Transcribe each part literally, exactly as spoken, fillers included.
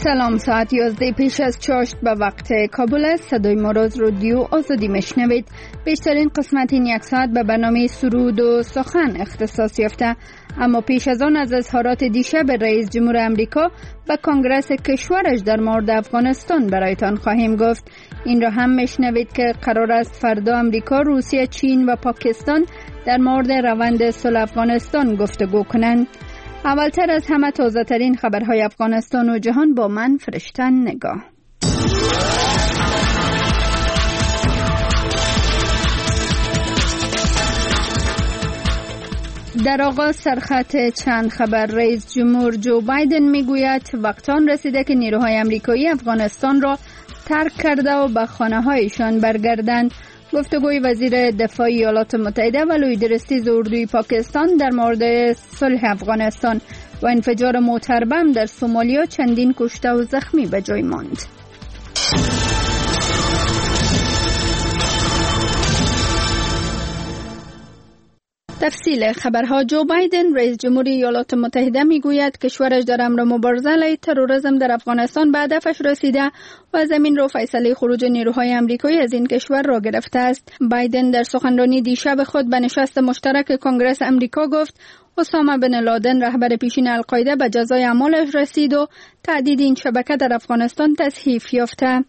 سلام، ساعت یازده پیش از چاشت به وقت کابل است. صدای ما را از رادیو آزادی میشنوید. بیشترین قسمت این یک ساعت به برنامه سرود و سخن اختصاص یافته، اما پیش از آن از اظهارات دیشب رئیس جمهور امریکا به کنگره کشورش در مورد افغانستان برایتان خواهیم گفت. این را هم میشنوید که قرار است فردا امریکا، روسیه، چین و پاکستان در مورد روند صلح افغانستان گفتگو کنند. اولتر از همه تازه ترین خبرهای افغانستان و جهان با من فرشته نگاه. در آغاز سرخط چند خبر. رئیس جمهور جو بایدن میگوید وقت آن رسیده که نیروهای آمریکایی افغانستان را ترک کرده و به خانه‌هایشان برگردند. گفتگوی وزیر دفاع ایالات متحده و لویدرستیز اردوی پاکستان در مورد صلح افغانستان و انفجار موتر بم در سومالیا چندین کشته و زخمی به جای ماند. تفصیل خبرها. جو بایدن رئیس جمهور ایالات متحده میگوید کشورش در امر مبارزه علیه تروریسم در افغانستان به هدفش رسیده و از زمین رو فیصله خروج نیروهای آمریکایی از این کشور را گرفته است. بایدن در سخنرانی دیشب خود به نشست مشترک کنگره آمریکا گفت اسامه بن لادن رهبر پیشین القاعده به جزای اعمالش رسید و تهدید این شبکه در افغانستان تضعیف یافته.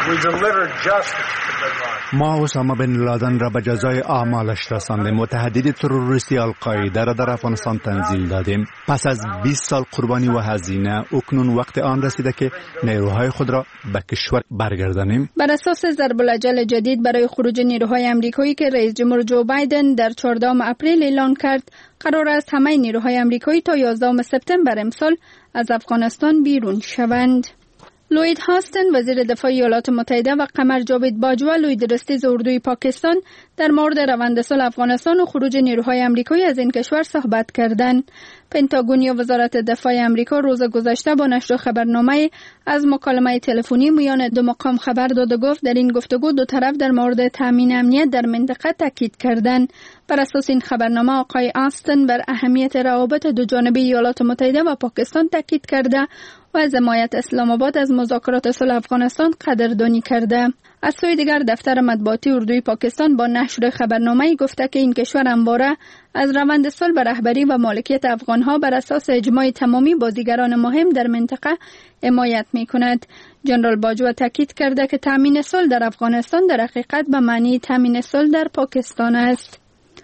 ما اسامه بن لادن را به جزای اعمالش رساندیم و تهدید تروریستی القاعده را در افغانستان تنزیل دادیم. پس از بیست سال قربانی و هزینه اکنون وقت آن رسیده که نیروهای خود را به کشور برگردانیم. بر اساس ضرب الاجل جدید برای خروج نیروهای آمریکایی که رئیس جمهور جو بایدن در چهاردهم اپریل اعلان کرد، قرار است همه نیروهای آمریکایی تا یازدهم سپتامبر امسال از افغانستان بیرون شوند. لوید هاستن وزیر دفاع ایالات متحده و قمر جاوید باجوا لویدرستیز اردوی پاکستان در مورد روند صلح افغانستان و خروج نیروهای آمریکایی از این کشور صحبت کردند. پنتاگون یا وزارت دفاع آمریکا روز گذشته با نشر خبرنامه از مکالمه تلفنی میان دو مقام خبر داد و گفت در این گفتگو دو طرف در مورد تامین امنیت در منطقه تاکید کردند. بر اساس این خبرنامه آقای آستن بر اهمیت روابط دو جانبه ایالات متحده و پاکستان تاکید کرده و از حمایت اسلام آباد از مذاکرات صلح افغانستان قدردانی کرده. از سوی دیگر دفتر مطبوعاتی اردوی پاکستان با نشر خبرنامه‌ای گفته که این کشور همواره از روند صلح به رهبری و مالکیت افغان‌ها بر اساس اجماع تمامی بازیگران مهم در منطقه حمایت می‌کند. جنرال باجوا تاکید کرده که تامین صلح در افغانستان در حقیقت به معنی تامین صلح در پاکستان است.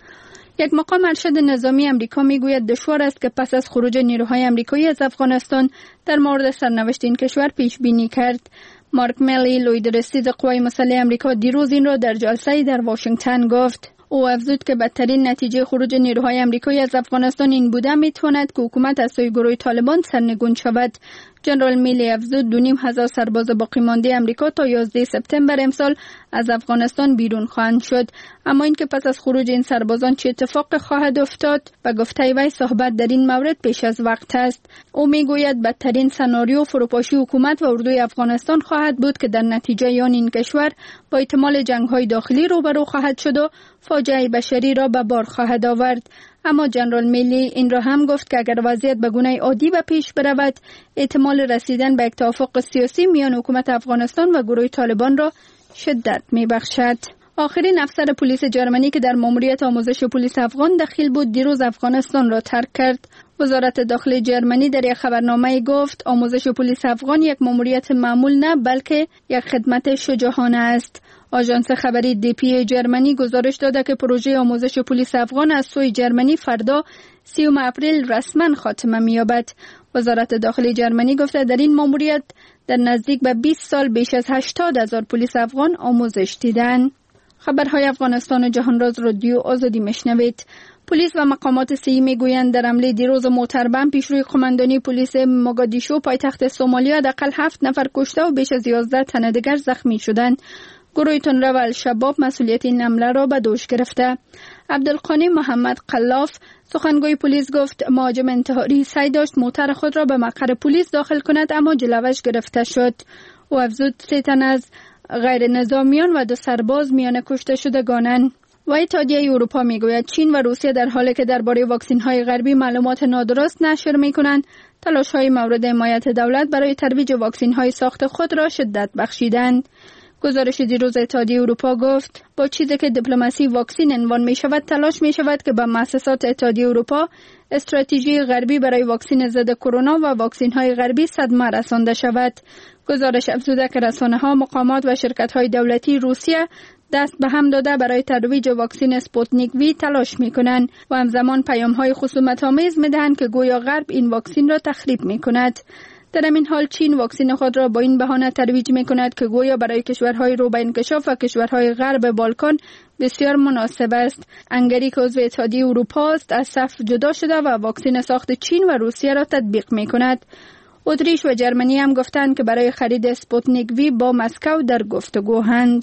یک مقام ارشد نظامی امریکا میگوید دشوار است که پس از خروج نیروهای آمریکایی از افغانستان در مورد سرنوشت این کشور پیش بینی کرد. مارک میلی لویدرستیز قوای مسلح امریکا دیروز این را در جلسه‌ای در واشنگتن گفت. او افزود که بدترین نتیجه خروج نیروهای آمریکایی از افغانستان این بوده میتواند که حکومت از سوی گروه طالبان سرنگون شود. جنرال میلی افزود دو نیم هزار سرباز باقی مانده امریکا تا یازده سپتامبر امسال از افغانستان بیرون خواهند شد، اما اینکه پس از خروج این سربازان چه اتفاق خواهد افتاد به گفته وی صحبت در این مورد پیش از وقت است. او میگوید بدترین سناریو فروپاشی حکومت و اردوی افغانستان خواهد بود که در نتیجه آن این کشور با احتمال جنگ‌های داخلی روبرو خواهد شد و فاجعه بشری را به بار خواهد آورد. اما جنرال میلی این را هم گفت که اگر وضعیت به گونه عادی به پیش برود، احتمال رسیدن به یک توافق سیاسی میان حکومت افغانستان و گروه طالبان را شدت می‌بخشد. آخرین افسر پلیس جرمنی که در ماموریت آموزش پلیس افغان دخیل بود دیروز افغانستان را ترک کرد. وزارت داخلی جرمنی در یک خبرنامه گفت آموزش پلیس افغان یک ماموریت معمول نه بلکه یک خدمت شجاعانه است. آژانس خبری دی پی جرمنی گزارش داده که پروژه آموزش پلیس افغان از سوی جرمنی فردا سیوم اپریل رسما خاتمه می‌یابد. وزارت داخلی جرمنی گفته در این ماموریت در نزدیک به بیست سال بیش از هشتاد هزار پلیس افغان آموزش دیدند. خبرهای افغانستان و جهان راز رادیو آزادی میشنوید. پلیس و مقامات صحی میگویند در حمله دیروز موتر بم پیشروی قماندانی پلیس موگادیشو پایتخت سومالیا حداقل هفت نفر کشته و بیش از یازده تن دیگر زخمی شدند. گروه تندرو الشباب مسئولیت این حمله را به دوش گرفته. عبدالقانی محمد قلاف سخنگوی پلیس گفت مهاجم انتحاری سعی داشت موتر خود را به مقر پلیس داخل کند اما جلوش گرفته شد. او افزود سه تن از غیر نظامیان و دو سرباز میان کشته شدگانند. و اتحادیه اروپا میگوید چین و روسیه در حالی که درباره واکسن های غربی معلومات نادرست نشر میکنند، تلاش های مورد حمایت دولت برای ترویج واکسن های ساخت خود را شدت بخشیدند. گزارش دیروز اتحادیه اروپا گفت با چیزی که دیپلماسی واکسن عنوان می شود، تلاش می شود که به مؤسسات اتحادیه اروپا استراتژی غربی برای واکسن ضد کرونا و واکسن های غربی صدمه رسانده شود. گزارش افزوده که رسانه ها، مقامات و شرکت های دولتی روسیه دست به هم داده برای ترویج واکسن اسپوتنیک وی تلاش می کنند و همزمان پیام های خصومت آمیز می دهند که گویا غرب این واکسن را تخریب می کند. در این حال چین واکسن خود را با این بهانه ترویج می کند که گویا برای کشورهای رو به انکشاف و کشورهای غرب بالکان بسیار مناسب است. هنگری که عضو اتحادیه اروپا است، از صف جدا شده و واکسن ساخت چین و روسیه را تطبیق می کند. اتریش و جرمنی هم گفتند که برای خرید اسپوتنیک وی با مسکو در گفتگوهند.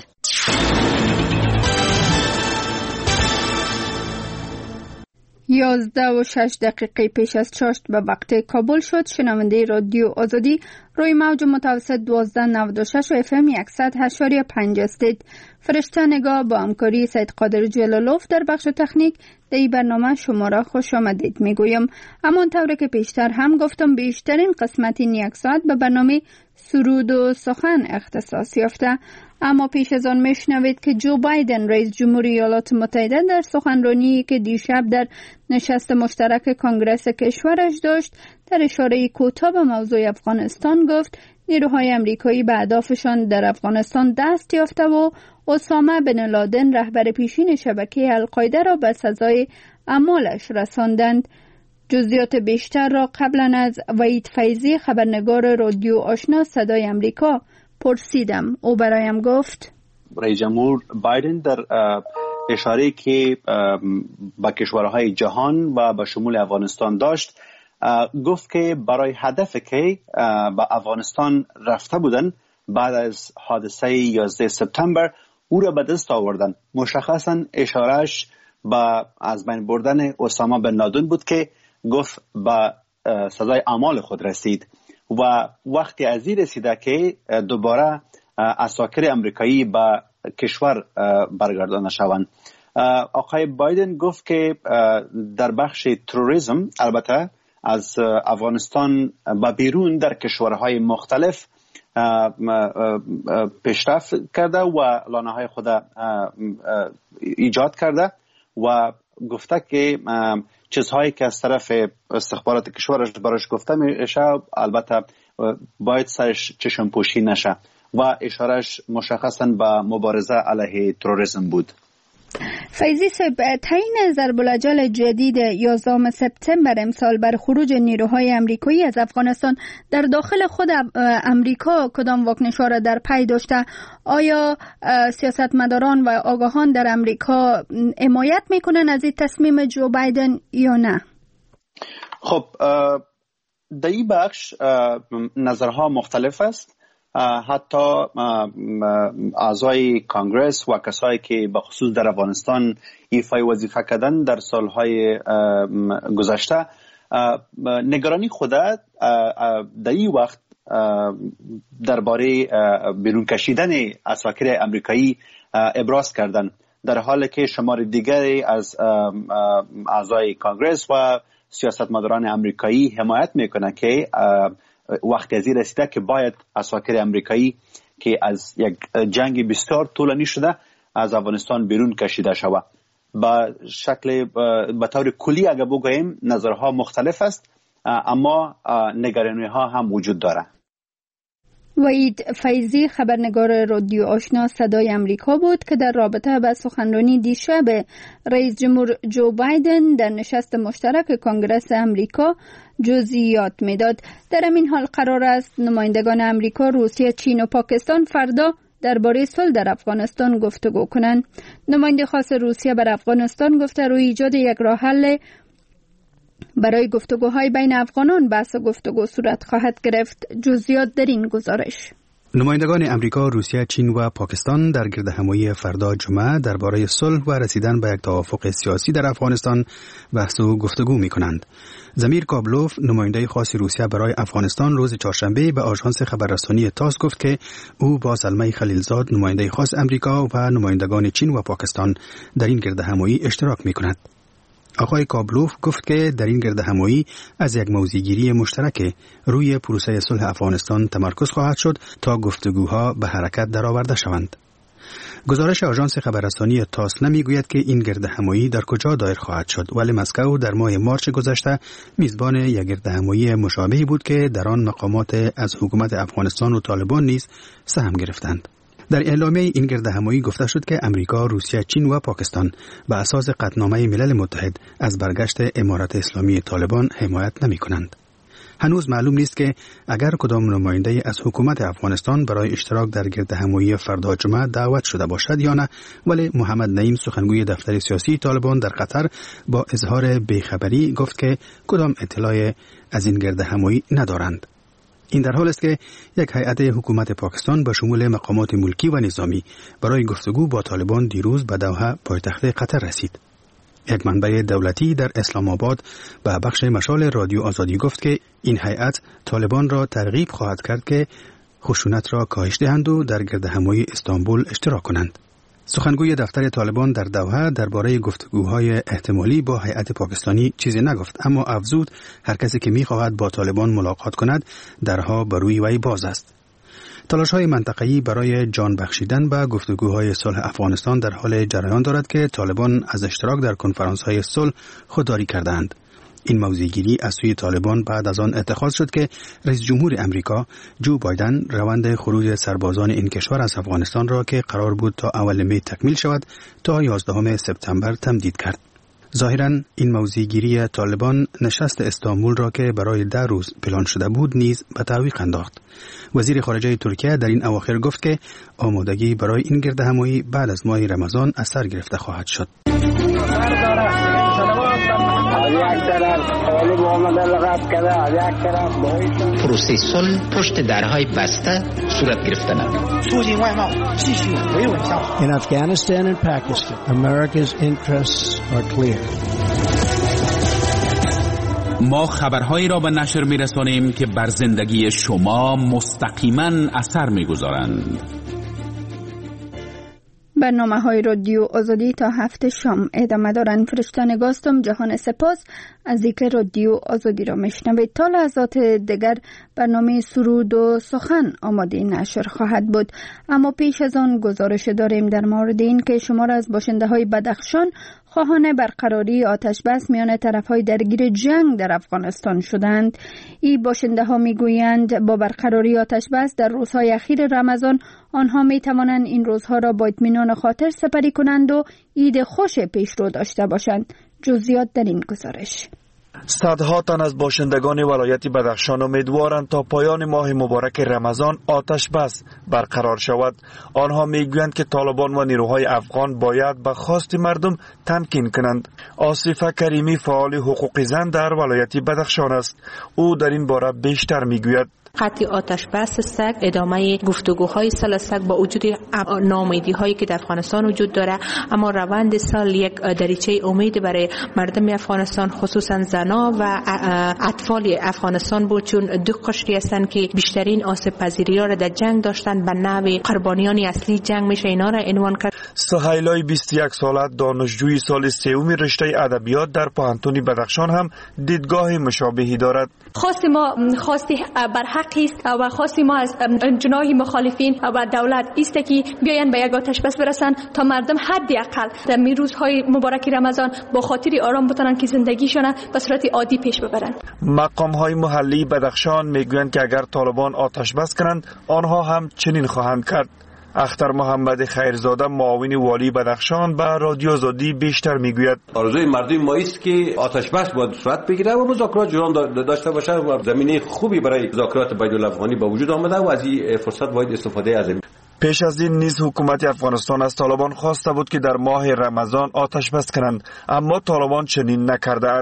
یازده و شش دقیقه پیش از چاشت به وقت کابل شد. شنونده رادیو آزادی روی موج متوسط دوازده نود و شش و اف ام صد و هشت و پنج استید. فرشته نگاه با همکاری سید قادر جلالوف در بخش تکنیک در این برنامه شما را خوش آمدید میگویم. همانطور که پیشتر هم گفتم، بیشترین قسمت این یک ساعت به برنامه سرود و سخن اختصاص یافته. اما پیش از آن میشنوید که جو بایدن رئیس جمهوری ایالات متحده در سخنرانی که دیشب در نشست مشترک کنگره کشورش داشت، در اشاره کوتاه به موضوع افغانستان گفت نیروهای امریکایی به اهدافشان در افغانستان دست یافته و اسامه بن لادن رهبر پیشین شبکه القاعده را به سزای اعمالش رساندند. جزئیات بیشتر را قبلا از وحید فیضی خبرنگار رادیو آشنا صدای امریکا پرسیدم. او برایم گفت رئیس جمهور بایدن در اشاره که با کشورهای جهان و به شمول افغانستان داشت، گفت که برای هدفی که به افغانستان رفته بودن بعد از حادثه یازده سپتامبر او را به دست آوردن. مشخصا اشارهش به از بین بردن اسامه بن لادن بود که گفت به سزای اعمال خود رسید و وقتی از این رسیده که دوباره عساکر امریکایی به کشور برگردانده شوند. آقای بایدن گفت که در بخش تروریسم البته از افغانستان به بیرون در کشورهای مختلف پیشرفت کرده و لانه‌های خود ایجاد کرده و گفته که چیزهایی که از طرف استخبارات کشورش براش گفته میشه البته باید سرش چشم پوشی نشه و اشارش مشخصا به مبارزه علیه تروریسم بود. فیضی صاحب، تعیین ضرب الاجل جدید یازده سپتامبر امسال بر خروج نیروهای امریکایی از افغانستان در داخل خود امریکا کدام واکنش‌ها را در پی داشته؟ آیا سیاستمداران و آگاهان در امریکا حمایت میکنن از این تصمیم جو بایدن یا نه؟ خب در این بخش نظرها مختلف است. حتی اعضای کانگرس و کسایی که به خصوص در افغانستان ایفای وظیفه کردن در سالهای گذشته نگرانی خود در این وقت درباره بیرون کشیدن عساکر امریکایی ابراز کردن، در حالی که شمار دیگری از اعضای کانگرس و سیاستمداران امریکایی حمایت میکنه که وقت از این رسیده که باید عساکر امریکایی که از یک جنگ بسیار طولانی شده از افغانستان بیرون کشیده شود. با شکل به طور کلی اگر بگوییم نظرها مختلف است، اما نگرانی ها هم وجود داره. وحید فیضی خبرنگار رادیو آشنا صدای امریکا بود که در رابطه با سخنرانی دیشب رئیس جمهور جو بایدن در نشست مشترک کنگره امریکا جزئیات میداد. در این حال قرار است نمایندگان امریکا، روسیه، چین و پاکستان فردا درباره صلح در افغانستان گفتگو کنند. نماینده خاص روسیه بر افغانستان گفته روی ایجاد یک راه حل برای گفتگوهای بین افغانان بحث گفتگو صورت خواهد گرفت. جزئیات در این گزارش. نمایندگان امریکا، روسیه، چین و پاکستان در گردهمایی فردا جمعه درباره صلح و رسیدن به یک توافق سیاسی در افغانستان بحث و گفتگو می‌کنند. زمیر کابلوف، نماینده خاص روسیه برای افغانستان، روز چهارشنبه به آژانس خبررسانی تاس گفت که او با سلمه خلیلزاد، نماینده خاص امریکا و نمایندگان چین و پاکستان در این گردهمایی اشتراک می‌کند. آقای کابلوف گفت که در این گردهمایی از یک موضوعگیری مشترک روی پروسه صلح افغانستان تمرکز خواهد شد تا گفتگوها به حرکت درآورده شوند. گزارش آژانس خبررسانی تاس نمیگوید که این گردهمایی در کجا دایر خواهد شد، ولی مسکو در ماه مارچ گذشته میزبان یک گردهمایی مشابهی بود که در آن مقامات از حکومت افغانستان و طالبان نیز سهم گرفتند. در اعلامیه این گردهمایی گفته شد که امریکا، روسیه، چین و پاکستان به اساس قطعنامه ملل متحد از برگشت امارت اسلامی طالبان حمایت نمی کنند. هنوز معلوم نیست که اگر کدام نماینده از حکومت افغانستان برای اشتراک در گردهمایی فردا جمعه دعوت شده باشد یا نه، ولی محمد نعیم، سخنگوی دفتر سیاسی طالبان در قطر، با اظهار بیخبری گفت که کدام اطلاع از این گردهمایی ندارند. این در حال است که یک هیئت حکومت پاکستان به شمول مقامات ملکی و نظامی برای گفتگو با طالبان دیروز به دوحه، پایتخت قطر رسید. یک منبع دولتی در اسلام آباد به بخش مشال رادیو آزادی گفت که این هیئت طالبان را ترغیب خواهد کرد که خشونت را کاهش دهند و در گردهمایی استانبول اشتراک کنند. سخنگوی دفتر طالبان در دوحه درباره گفتگوهای احتمالی با هیئت پاکستانی چیزی نگفت، اما افزود هر کسی که می‌خواهد با طالبان ملاقات کند درها بر روی وی باز است. تلاش‌های منطقه‌ای برای جان بخشیدن به گفتگوهای صلح افغانستان در حال جریان دارد که طالبان از اشتراک در کنفرانس‌های صلح خودداری کردند. این موضوعگیری از سوی طالبان بعد از آن اتخاذ شد که رئیس جمهور امریکا جو بایدن روند خروج سربازان این کشور از افغانستان را که قرار بود تا اول می تکمیل شود تا یازدهم سپتامبر تمدید کرد. ظاهراً این موضوعگیری طالبان نشست استانبول را که برای ده روز پلان شده بود نیز به تعویق انداخت. وزیر خارجه ترکیه در این اواخر گفت که آمادگی برای این گردهمایی بعد از ماه رمضان از سر گرفته خواهد شد. پروسه صلح پشت درهای بسته صورت گرفتن. In Afghanistan and Pakistan, America's interests are clear. ما خبرهایی را به نشر می‌رسانیم که بر زندگی شما مستقیما اثر می‌گذارند. برنامه های رادیو آزادی تا هفت شام ادامه دارند. فرشته گاستم جهان سپاس از اینکه رادیو آزادی را میشنوید. تا لحظات دیگر برنامه سرود و سخن آماده نشر خواهد بود، اما پیش از آن گزارش داریم در مورد این که شمار از باشنده های بدخشان خواهان برقراری آتش بس میان طرف های درگیر جنگ در افغانستان شدند. این باشنده ها می گویند با برقراری آتش بس در روزهای اخیر رمضان آنها می توانند این روزها را با اطمینان خاطر سپری کنند و عید خوش پیش رو داشته باشند. جزئیات در این گزارش. صدها تن از باشندگان ولایت بدخشان امیدوارند تا پایان ماه مبارک رمضان آتش بس برقرار شود. آنها میگویند که طالبان و نیروهای افغان باید به خواست مردم تمکین کنند. آصف کریمی فعال حقوق زن در ولایت بدخشان است. او در این باره بیشتر میگوید. قطع آتش بس سگ ادامه گفتگوهای سال سگ با وجود ناامیدی هایی که در افغانستان وجود داره، اما روند سال یک دریچه امید برای مردم افغانستان خصوصا زنا و اطفال افغانستان بود، چون دو قشری هستند که بیشترین آسیب پذیری ها را در جنگ داشتند. به نوع قربانیان اصلی جنگ میشه اینا را عنوان کرد. سهیلای بیست و یک ساله دانشجوی سال سوم رشته ادبیات در پوهنتون بدخشان هم دیدگاه مشابهی دارد. خواست ما خواستی بر حق است و خواستی ما از جناح مخالفین و دولت است که بیاین به یک آتش بس برسن تا مردم حداقل در می روزهای مبارک رمضان با خاطر آرام بتونن که زندگیشون به صورت عادی پیش ببرن. مقام های محلی بدخشان میگویند که اگر طالبان آتش بس کنند آنها هم چنین خواهند کرد. اختر محمد خیرزاده معاون والی بدخشان به رادیو آزادی بیشتر میگوید. آرزوی مردم ما است که آتش بس باید صورت بگیره و مذاکرات جریان داشته باشه و زمینه خوبی برای مذاکرات بین الافغانی با وجود آمده و از این فرصت باید استفاده از این. پیش از این نیز حکومت افغانستان از طالبان خواسته بود که در ماه رمضان آتش بس کنند، اما طالبان چنین نکردند.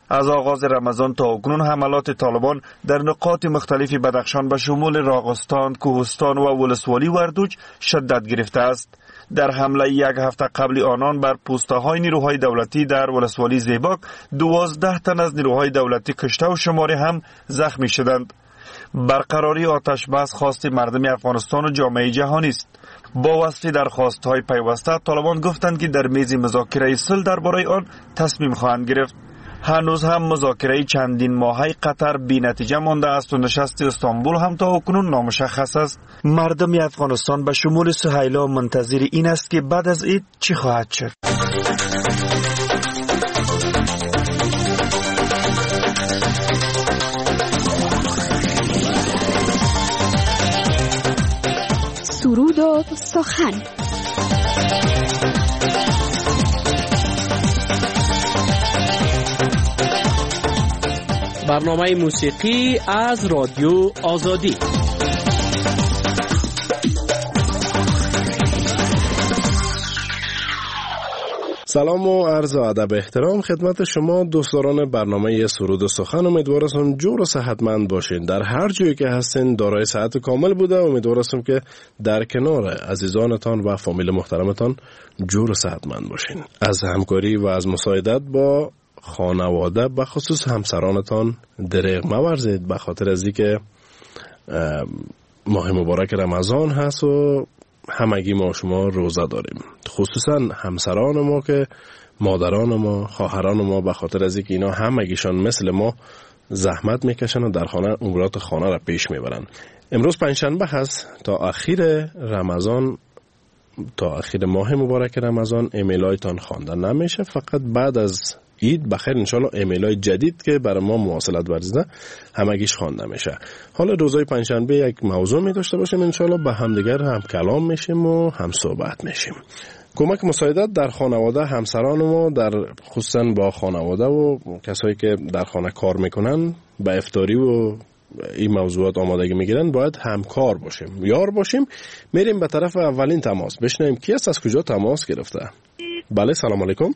از آغاز رمضان تا اکنون حملات طالبان در نقاط مختلفی بدخشان به شمول راغستان، کوهستان و ولسوالی وردوج شدت گرفته است. در حمله یک هفته قبل آنان بر پوسته‌های نیروهای دولتی در ولسوالی زیباک دوازده تن از نیروهای دولتی کشته و شماری هم زخمی شدند. برقراری آتش بس خواست مردم افغانستان و جامعه جهانی است. با وصف درخواست‌های پیوسته، طالبان گفتند که در میز مذاکره صلح درباره آن تصمیم خواهند گرفت. هنوز هم مذاکره چندین ماهه قطر بی نتیجه مانده است و نشست استانبول هم تا اکنون نامشخص است. مردم افغانستان به شمول سهیلا منتظر این است که بعد از عید چی خواهد شد. سرود و سخن. برنامه موسیقی از رادیو آزادی. سلام و عرض ادب احترام خدمت شما دوستداران برنامه سرود و سخن. امیدوارم جور و صحتمند باشین. در هر جایی که هستین دارای صحت کامل بوده. امیدوارم که در کنار عزیزانتان و فامیل محترمتان جور و صحتمند باشین. از همکاری و از مساعدت با خانواده به خصوص همسرانتان دریغ مورزید، به خاطر از اینکه ماه مبارک رمضان هست و همگی ما شما روزه داریم. خصوصا همسران ما که مادران ما، خواهران ما، به خاطر از اینکه اینا همگیشان مثل ما زحمت میکشن و در خانه امورات خانه را پیش میبرن. امروز پنجشنبه هست. تا اخیر رمضان، تا اخیر ماه مبارک رمضان ایمیلایتان خوانده نمیشه. فقط بعد از عید بخیر انشالله ایمیلای جدید که برای ما مواصلت ورزیده همگیش خوانده میشه. حالا روزای پنجشنبه یک موضوع می داشته باشیم انشالله، با همدیگر هم کلام میشیم و هم صحبت میشیم. کمک مساعدت در خانواده، همسران ما در خصوصا با خانواده و کسایی که در خانه کار میکنن به افطاری و این موضوعات آمادگی میگیرن باید همکار باشیم، یار باشیم. میریم به طرف اولین تماس، بشنویم کی است، از کجا تماس گرفته. بله سلام علیکم.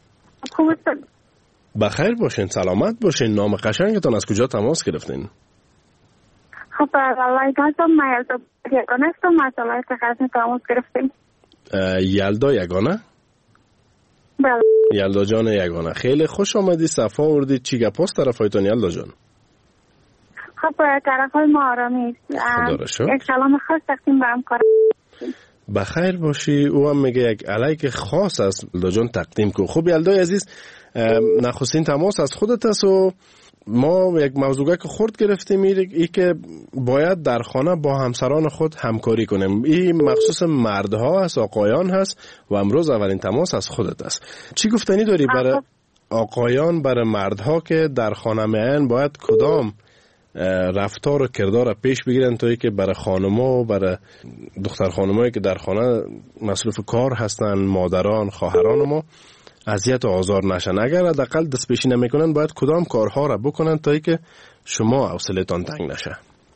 بخیر باشین، سلامت باشین. نام قشنگتان، از کجا تماس گرفتین؟ خب والله گفتم ما یلدا یگانه است، ما سلامت خاصی تماس گرفتیم. یلدا یگانه؟ بله. یلدا جان یگانه، خیلی خوش آمدی، صفا آوردی. چی گپاست طرفایتان یلدا جان؟ خب طرفای ما آرامی است. یک سلام خاص تقدیم به همکار. بخیر باشی. او هم میگه یک علیک خاص است یلدا جان تقدیم کو. خب یلدای عزیز، نخستین تماس از خودت است و ما یک موضوعی که خورد گرفتیم ای که باید در خانه با همسران خود همکاری کنیم. این مخصوص مردها است، آقایان هست و امروز اولین تماس از خودت است. چی گفتنی داری برای آقایان، برای مردها که در خانه میان باید کدام رفتار و کردار را پیش بگیرن تا ای که برای خانم‌ها و برای دختر خانمایی که در خانه مصروف کار هستن، مادران، خواهران ما اذیت و آزار نشن؟ اگر حداقل دست پیشی نمیکنن باید کدام کارها را بکنن تا ای که شما حوصله‌تان تنگ نشه؟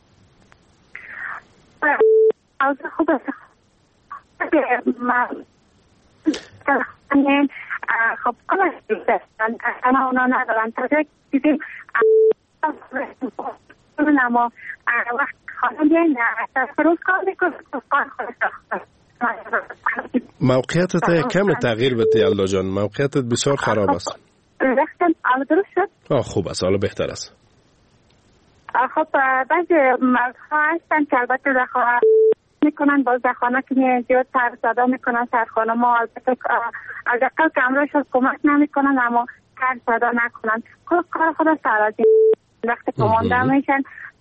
خوب است. خب کلا انا اونا ندارن تا دیدیم اما وقت خانم بیاین روز کار میکنه کار خودش. موقعیتت کم تغییر بده یلدا جان، موقعیتت بسیار خراب است. رفتم حالا درست شد؟ آه خوب است، حالا بهتر است. خب بعضی مردها هستن که البته در خانه میکنن، باز در خانه که زیاد سر صدا میکنن سر خانه ما، البته از اقل کمرشون کمک نمیکنن اما سر صدا نکنن، کار خود سرازی وقتی کمانده میشن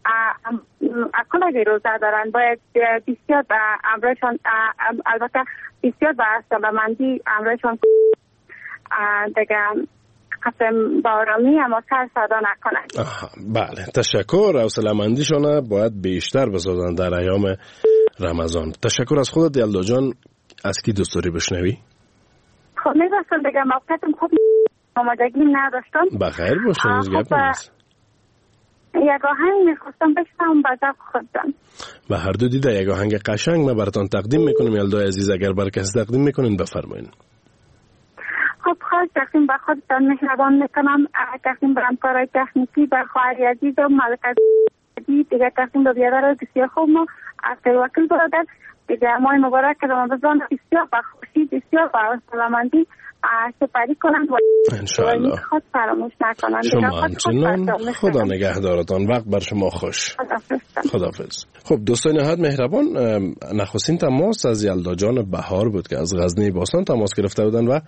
اکلا روزه دارن، باید بسیار به امرشان، البته بسیار به سلامندی امرشان دیگه قسم با آرامی اما سر صدا نکنن. بله تشکر. او سلامندیشان باید بیشتر بسازن در ایام رمضان. تشکر از خودت یلدا جان. از کی دوست داری بشنوی؟ خب میبستم دیگه موقعتم خوب آمادگی نداشتم. بخیر باشین از گپ نیست. یک آهنگ میخواستم بشنوم با ذوق خودم. و هر دو دیده یک آهنگ قشنگ من براتون تقدیم میکنم یلدا عزیز، اگر بر کسی تقدیم میکنین بفرمایین. خب خواهد تقسیم به خودتان مهربان میکنم، تقسیم به همکارای تکنیکی، به خواهری عزیز و ملک عزیز، دیگه تقسیم به بیادر بسیار خوب ما اصل وکیل برادر، دیگه ماه مبارک رمضان بسیار با خوشی بسیار با سلامتی سپری کنند و انشاءالله خود فراموش نکنند. شما همچنان خدا نگهدارتان. وقت بر شما خوش. خداحافظ. خب دوستان نهایت مهربان، نخستین تماس از یلدا جان بهار بود که از غزنی باستان تماس گرفته بودند و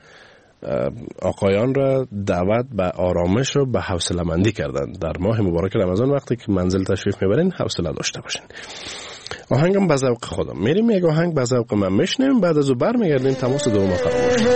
آقایان را دعوت به آرامش و به حوصله‌مندی کردند. در ماه مبارک رمضان وقتی که منزل تشریف میبرین حوصله داشته باشین. آهنگم به ذوق خودم میریم، یک آهنگ به ذوق من میشنیم، بعد از او برمیگردیم تماس دوم فراموش.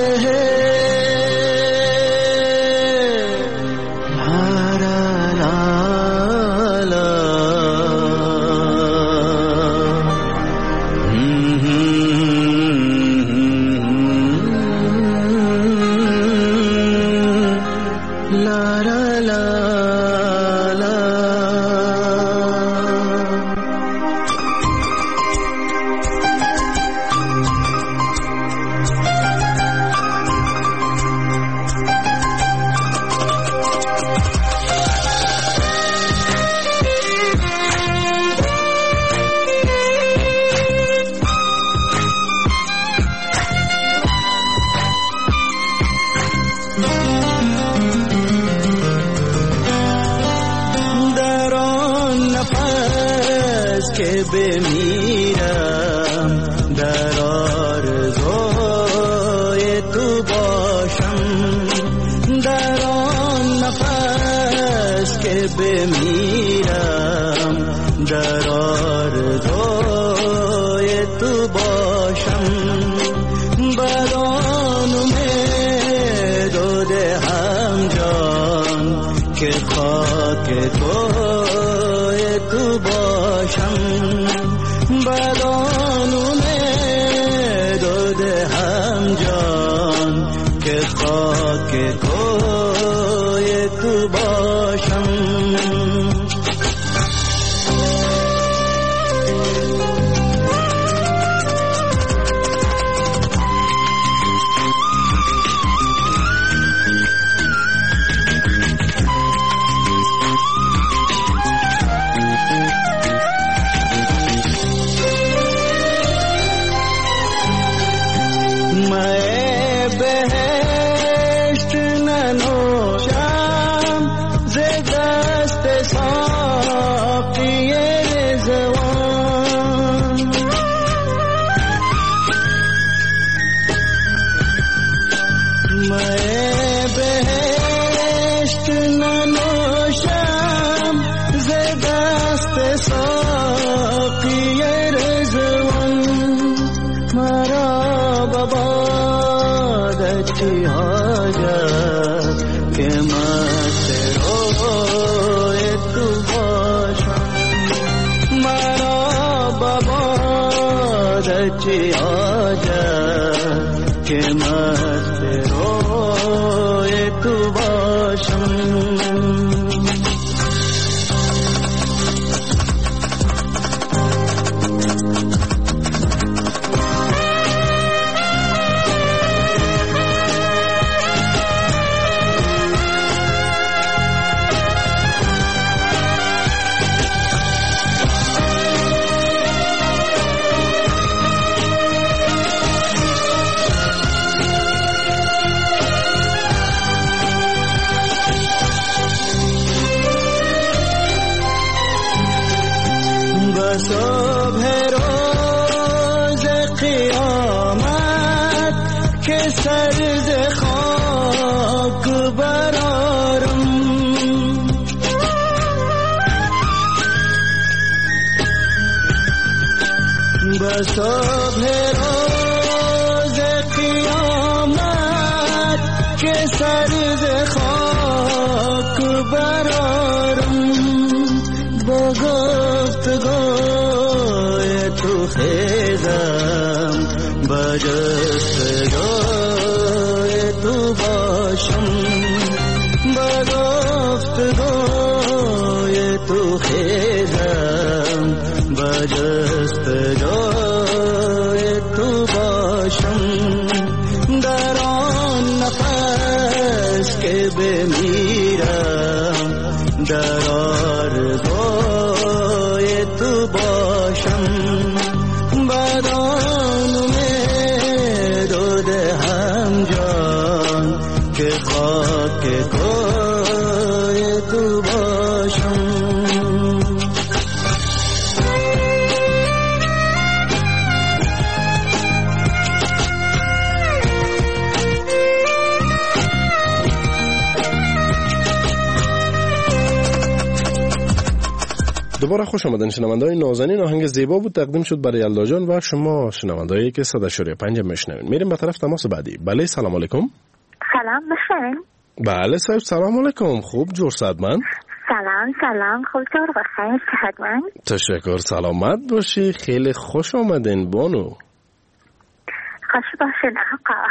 در آن نفس بمیرم در آرزوی تو باشم بدان امید و دهم جان که خاک کوی تو باشم. دوباره خوش آمدن شنونده‌های نازنین. آهنگ زیبا بود تقدیم شد برای یلدا جان و شما شنونده‌ای که صد و پنج میشنوین. میریم به طرف تماس بعدی. بله سلام علیکم. سلام بخیر. بله صاحب سلام علیکم. خوب جور صدمن. سلام سلام خوب جور بخیر صحتمند. تشکر سلامت باشی. خیلی خوش آمدین بانو. خوش باشین آقا.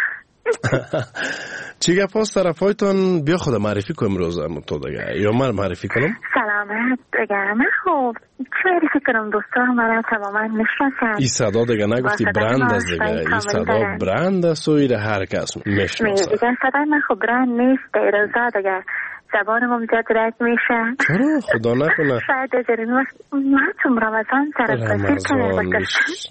چی گپ است طرفایتان؟ بیا خود معرفی کنم امروز تو دیگه یا من معرفی کنم؟ سلامت دیگه من خوب چه معرفی کنم دوستان مرا تماما میشناسن. این صدا دیگه نگفتی برند است دیگه. این صدا برند است و ایره هر کس میشناسه. دیگه صدا من خوب برند نیست دیروزا دیگه زبانم هم زیاد رد میشه. چرا خدا نکنه. شاید دیگه من چون رمضان سر بسیر کنه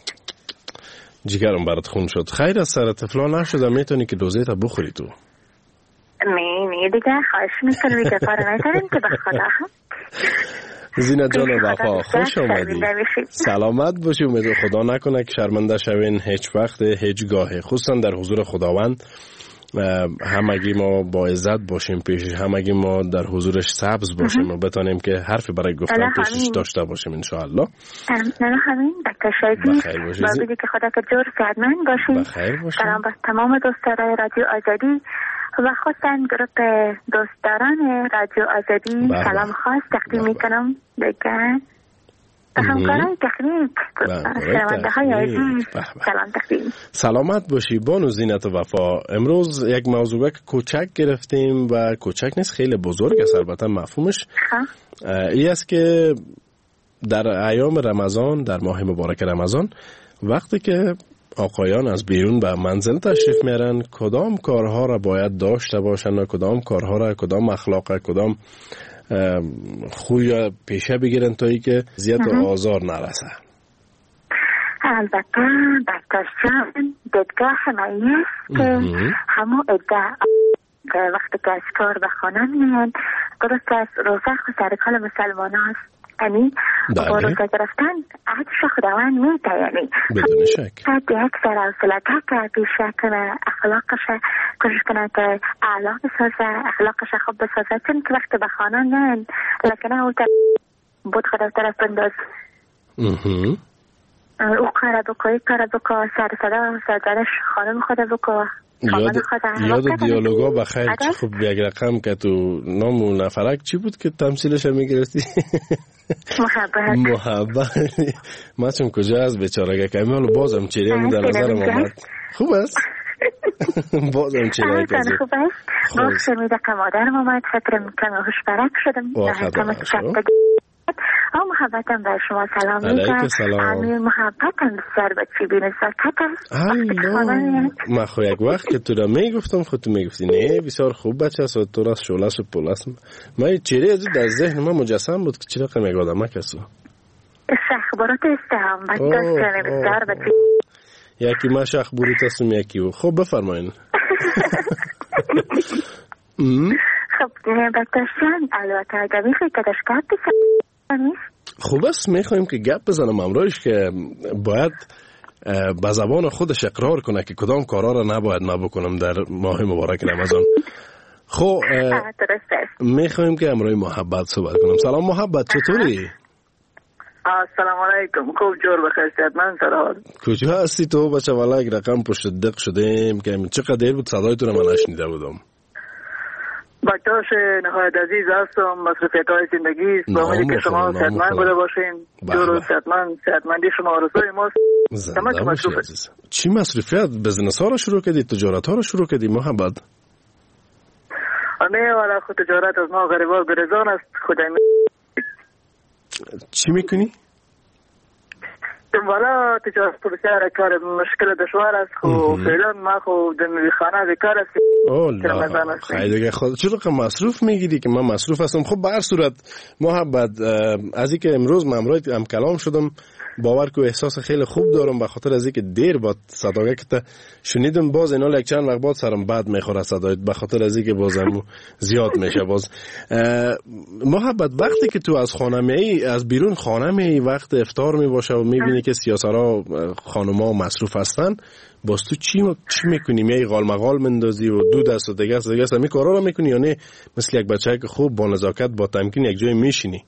جگرم برات خون شد. خیر از سر طفلا نشده میتونی که دوزه تا بخوری تو. نه نه دیگه خواهش میکنم دیگه پاره نکنیم که به خدا. زینت جان وفا خوش آمدی. سلامت باشی. امید خدا نکنه که شرمنده شوین هیچ وقت هیچ گاهی، خصوصا در حضور خداوند. همگی ما با عزت باشیم پیشش، همگی ما در حضورش سبز باشیم و بتانیم که حرفی برای گفتن پیشش داشته باشیم انشاءالله. نه همین بکشایدی با بیدی که خدا که جور سعدمند باشیم. سلام با تمام دوستدارای رادیو آزادی و خصوصا گروپ دوستداران رادیو آزادی سلام خاص تقدیم میکنم دیگه به همکارای تکنیک شنونده های عزیز سلام تقدیم. سلامت باشی بانو زینت و وفا. امروز یک موضوع که کوچک گرفتیم و کوچک نیست خیلی بزرگ است البته مفهومش این است که در ایام رمضان، در ماه مبارک رمضان، وقتی که آقایان از بیرون به منزل تشریف میارن کدام کارها را باید داشته باشن و کدام کارها را، کدام اخلاق، کدام خوی پیشه بگیرن تا ای که زیاد آزار نرسه. البته بکترشان دیدگاه همه است که همون ادعا وقتی که از کار به خانه میان درست از روزه خود سرکال مسلمان هست یعنی با روزه گرفتن عدش خداوند میده یعنی بدون شک باید یک سر حوصلته که پیشه کنه اخلاقش کوشش کنه که اعلا بسازه اخلاقش خوب بسازه چون که وقتی به خانه نین لکنه او بود خدا طرف بنداز او کار بکو یک کار بکو سر صدا سردرش خانم خدا بکو یاد یاد دیالوگا بخیر خوب یک رقم که تو نام و نفرک چی بود که تمثیلش هم میگرفتی؟ محبت محبت ما چون کجا از بیچاره که امیالو بازم چیره همون در نظرم آمد خوب است؟ بازم چیره کسی خوب است؟ باخت شمیده که مادرم آمد فکرم کمی هوش برک شدم او محبتم بر شما سلام میگم امیر محبتم بسیار بچی بی نزاکت است من خو یک وقت که تو را میگفتم خود تو میگفتی نه بسیار خوب بچه است و تو را شولست و پولست من چیره از در ذهن من مجسم بود که چرا قمی یک آدمه کسو شخبارات استهم بچه است بسیار بچی یکی من شخبوریت هستم یکی او خب بفرمایین خب بچه‌شان البته اگر میخوایی که داشت گپ بزنم خوب است میخوایم که گپ بزنم امروز که باید به زبان خودش اقرار کنه که کدام کارا را نباید ما بکنم در ماه مبارک رمضان. خب میخوایم که امروز محبت صحبت کنم. سلام محبت چطوری؟ السلام علیکم خوب جور بخیر صحتمند سلام. کجا هستی تو بچه والا یک رقم پشت دق شدیم که چقدر دیر بود صدای تو را من نشنیده بودم. بچه‌اش نهایت عزیز هستم مصروفیت های زندگی است با امیدی که شما صحتمند بوده باشین جور و صحتمند صحتمندی شما آرزوی ماست. زنده باشی عزیز. چی مصروفیت بزنس ها را شروع کردی تجارت ها را شروع کردی محمد؟ نه والا خود تجارت از ما غریبا گریزان است خدای می چی میکنی؟ والا تجارت بسیار کار مشکل دشوار است خو فعلا ما خو در خانه بیکار است رمضان است. خیلی دیگه خود چرا که مصروف میگیری که من مصروف هستم. خب به هر صورت محبت از اینکه امروز مامورای هم کلام شدم باور کو احساس خیلی خوب دارم به خاطر از اینکه دیر بعد صداگه که شنیدم باز اینا یک چند وقت بعد سرم بد میخوره صدایت به خاطر از اینکه بازم زیاد میشه. باز محبت وقتی که تو از خانه می از بیرون خانه می وقت افطار می باشه و میبینی که سیاسرا خانوما مصروف هستن باز تو چی م... چی میکنی؟ می غالمغال مندازی و دو دست و دیگه است دیگه است می کارا رو میکنی یا نه مثل یک بچه که خوب با نزاکت با تمکین یک جای میشینی؟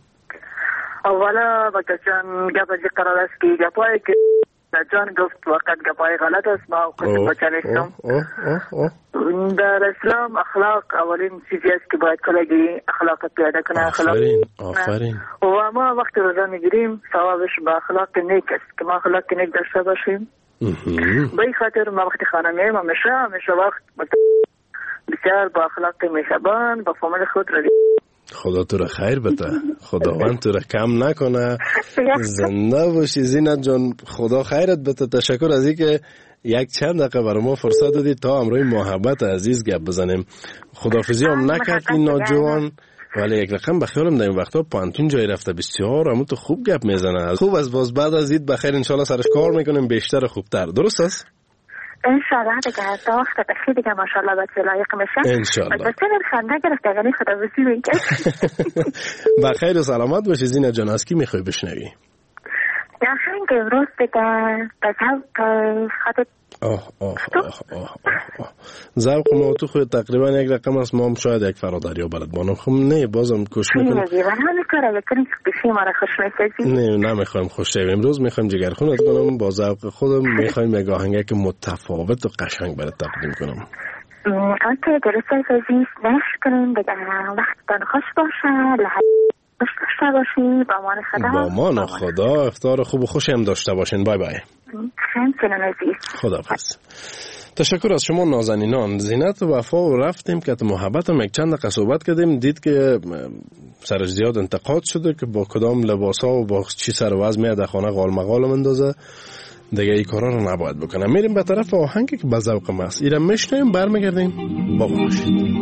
اولا بچه جان گپ از قرار است که گپایی که جان گفت وقت گپای غلط است ما خود بچه نیستم. در اسلام اخلاق اولین چیزی است که باید کلگی اخلاق پیاده کنه. آفرین آفرین. و ما وقت روزه میگیریم ثوابش به اخلاق نیک است که ما اخلاق نیک داشته باشیم. به این خاطر ما وقتی خانه میایم همیشه همیشه وقت بسیار با اخلاق مهربان با فامیل خود رو خدا تو را خیر بده، خداوند تو را کم نکنه، زنده باشی زینت جان، خدا خیرت بده. تشکر از اینکه یک چند دقیقه برای ما فرصت دادی تا امروی محبت عزیز گپ بزنیم. خداحافظی هم نکردی ناجوان، ولی یک رقم بخیالم در این وقتا پانتون جای رفته بسیار همون تو خوب گپ میزنه. خوب از باز بعد از اید بخیر انشالله سرش کار میکنیم بیشتر خوبتر. درست است؟ انشالله دیگه تا وقت بخیر دیگه ماشاءالله بچه لایق میشه. انشالله. بچه من خنده گرفت دیگه خداحافظی میگه. بخیر و سلامت باشی زینت جان. از کی میخوای بشنوی؟ یا هنگ امروز دیگه بزاق خودت آه آه آه آه آه ذوق ما تو خود تقریبا یک رقم است. ما هم شاید یک فرادری و بلد بانم خب نه بازم کش میکنم. نه همه کاره یکنی بشی ما را خوش میسازی. نه نمیخوایم خوش شویم. امروز میخوایم جگرخونت کنم با ذوق خودم. میخوایم یک آهنگه که متفاوت و قشنگ برات تقدیم کنم. اوکی درست عزیز نش کنیم دیگه وقتتان خوش باشه. لحظه خوش داشته باشی. با امان خدا. با امان خدا. افطار خوب و خوشی هم داشته باشین. بای بای. همچنان عزیز. خداحافظ. تشکر از شما نازنینان. زینت و وفا و رفتیم که محبت هم یک چند دقیقه صحبت کردیم. دید که سرش زیاد انتقاد شده که با کدام لباسا و با چی سر و وضع میاد خانه غال مغال مندازه. دیگه این کارا رو نباید بکنم. میریم به طرف آهنگی که به ذوق ماست. ایرم میشنیم برمیگردیم. با ما باشید.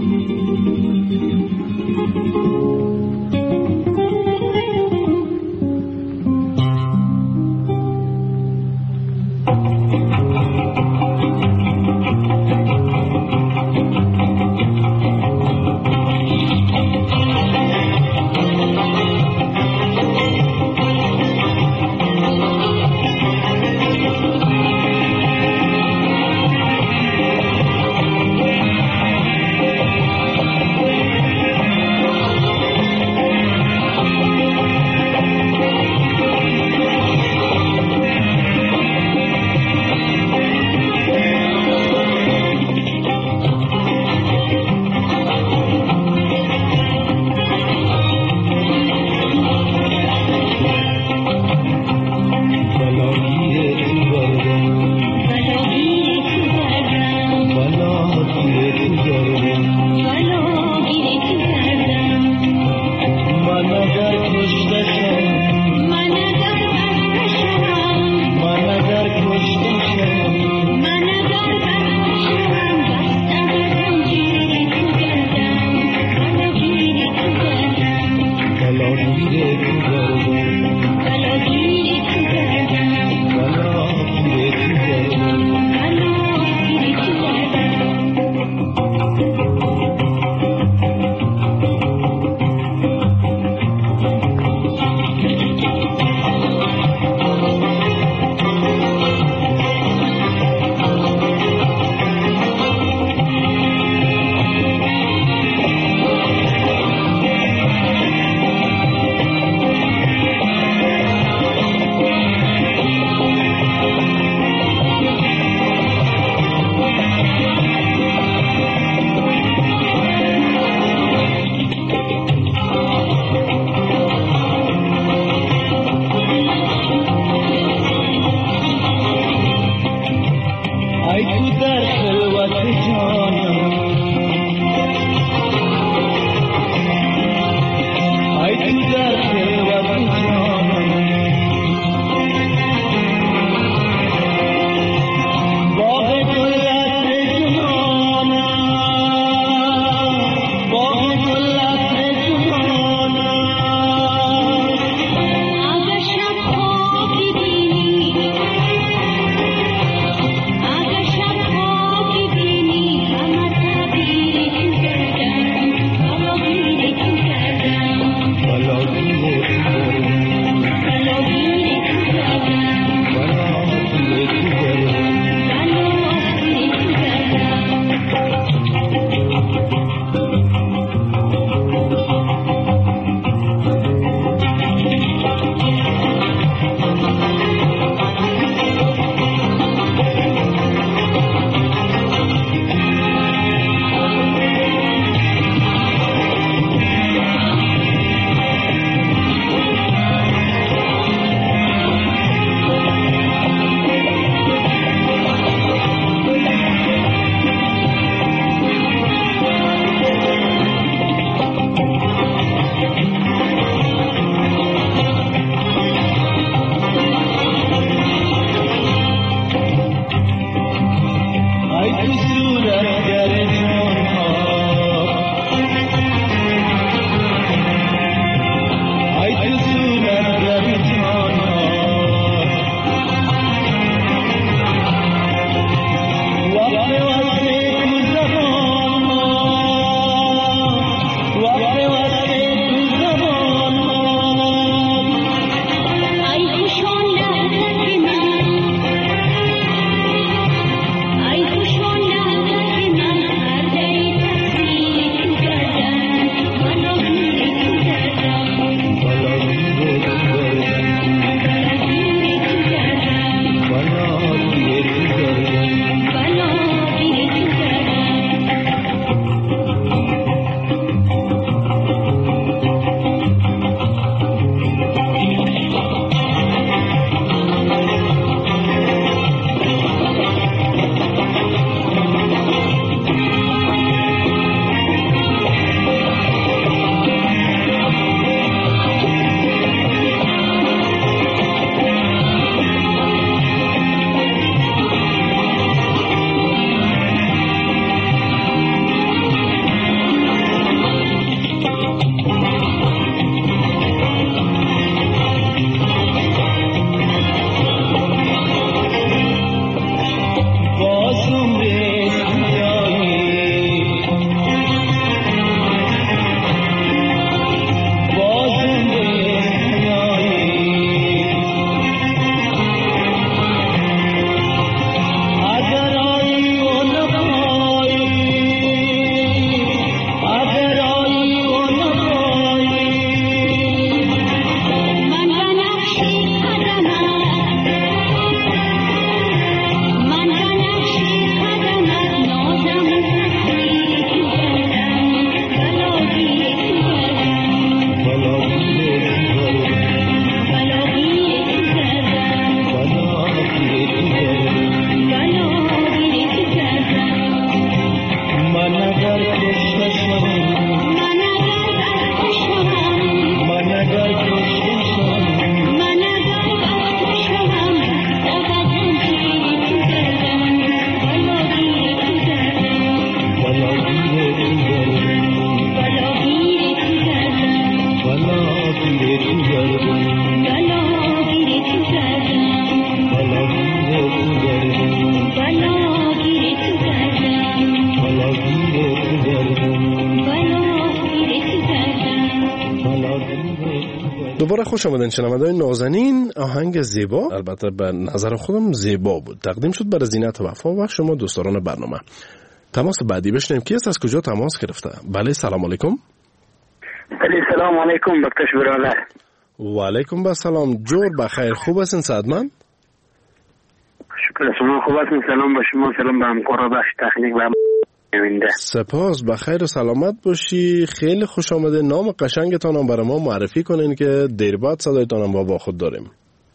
دوباره خوش آمدین شنوندگان نازنین. آهنگ زیبا البته به نظر خودم زیبا بود، تقدیم شد برای زینت وفا و شما دوستان برنامه. تماس بعدی بشنیم. کی است، از کجا تماس گرفته؟ بله سلام علیکم. بله سلام علیکم بکتش برادر. و علیکم السلام. جور بخیر، خوب هستین سعدمند؟ شکر شما خوب هستین. سلام به شما، سلام به همکارا بخش تکنیک و همینده. سپاس، بخیر و سلامت باشی. خیلی خوش آمده. نام قشنگتان هم برای ما معرفی کنین که دیر بعد صدایتان هم با خود داریم.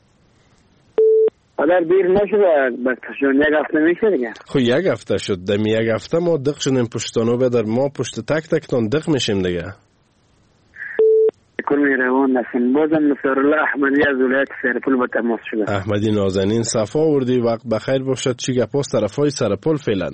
پدر دیر نشده بکتشون، یک هفته میشه دیگه. خب یک هفته شد، دمی یک هفته ما دق شدیم پشتانو بدر، ما پشت تک تک تان دق میشیم دیگه. کلی روان نسیم. بازم نصرالله احمدی از ولایت سرپل با تماس شده. احمدی نازنین صفا وردی، وقت بخیر باشد. چی گپاست طرفای سرپل فعلا؟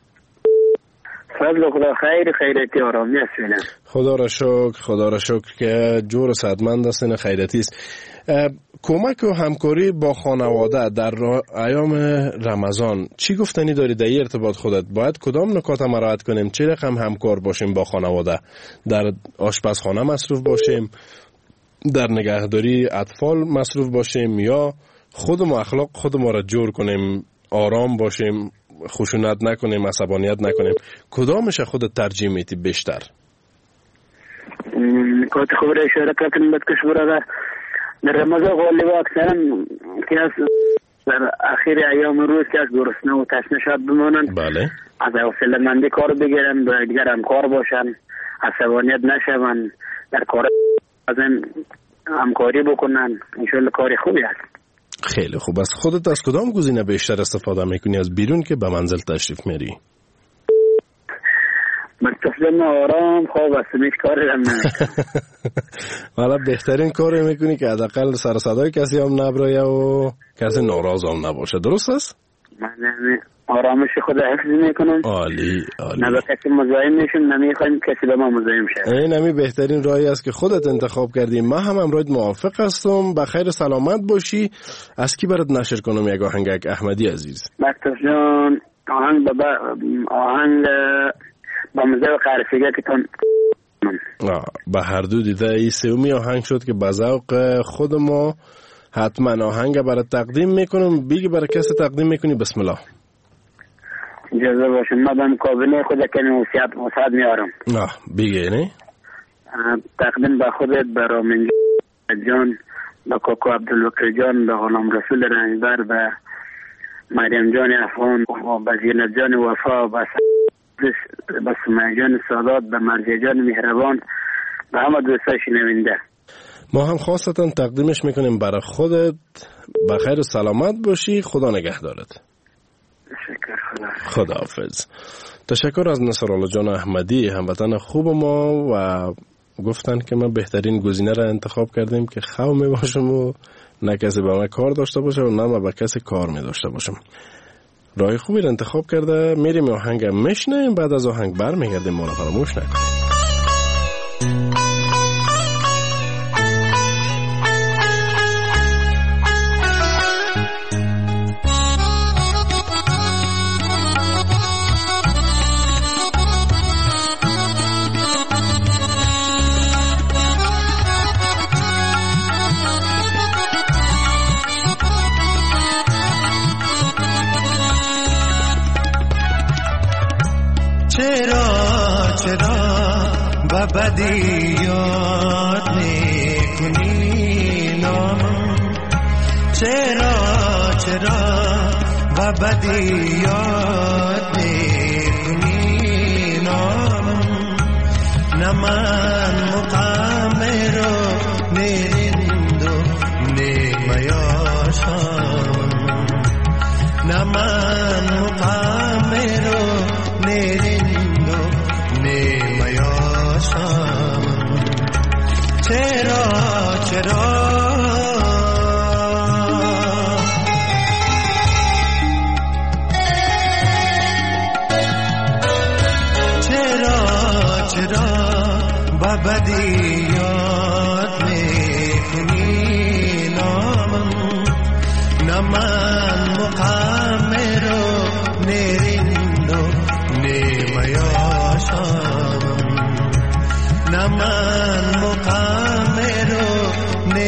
فضل خدا خیر، خیرتی آرامی است فعلا. خدا را شکر، خدا را شکر که جور صحتمند هستین، خیرتی است. کمک و همکاری با خانواده در ایام رمضان چی گفتنی داری در این ارتباط خودت؟ باید کدام نکات مراعات کنیم؟ چه رقم همکار باشیم با خانواده؟ در آشپزخانه مصروف باشیم، در نگهداری اطفال مصروف باشیم، یا خودمون اخلاق خودمون را جور کنیم، آرام باشیم، خشونت نکنیم، عصبانیت نکنیم؟ کدامش خودت ترجیح میدی بیشتر؟ نکات خوب را اشاره کردن بدکش برادر. در رمضان غالبا اکثرا که از در اخیر ایام روز که از گرسنه و تشنه شد بمانند، بله، از حوصله مندی کار بگیرن، با دیگر همکار باشن، عصبانیت نشون، در کار از همکاری بکنن، انشالله کاری خوبی است. خیلی خوب. از خودت از کدام گزینه بیشتر استفاده میکنی از بیرون که به منزل تشریف میری؟ مستفدم آرام خواب است، میش کاری هم نمیکنم. والا بهترین کاری میکنی که حداقل سر صدای کسی هم نبرایه و کسی ناراض هم نباشه. درست است؟ من آرامش خود حفظ میکنم. عالی عالی. نه به کسی مزاحم میشم، نمیخوایم کسی به ما مزاحم شه. این همی بهترین راهی است که خودت انتخاب کردی. من هم امروز موافق هستم. بخیر سلامت باشی. از کی برات نشر کنم یک آهنگ احمدی عزیز؟ مکتب جان آهنگ بابا آهنگ با مزه و قرفیگه که تون به هر دو دیده ای سومی آهنگ شد که به ذوق خود ما حتما آهنگ برای تقدیم میکنم. بیگی برای کسی تقدیم میکنی؟ بسم الله. اجازه باشه ما به مقابله خود کمی وسیعت وسعت میارم. نه بیگی نه تقدیم به خودت، به رامین جان، به کاکو عبدالوکر جان، به غلام رسول رنجبر، به مریم جان افغان، به زینت جان وفا، به به سمیه جان سادات، به مرجع جان مهربان، به همه دوستای شنونده. ما هم خاصتا تقدیمش میکنیم برای خودت. بخیر و سلامت باشی. خدا نگهدارت. تشکر. خدا خداحافظ. تشکر از نصرالله جان احمدی، هموطن خوب ما، و گفتن که ما بهترین گزینه را انتخاب کردیم که خو می باشم و نه کسی با من کار داشته باشه و نه من با کسی کار می داشته باشم. راه خوبی را انتخاب کرده. میریم آهنگ میشنیم، بعد از آهنگ بر میگردیم. ما را فراموش نکنید. بدی یاد میکنی نامم، چرا چرا و بدی یاد میکنی نامم، نه من مقام رو میرند و نیمیاشم، نه من مقام رو میرند و نیمیاشم، چرا چرا چرا چرا با بدی یاد میکنی نامم، نه من مقام رو نیرند و نیمیاشم، نه من مقام رو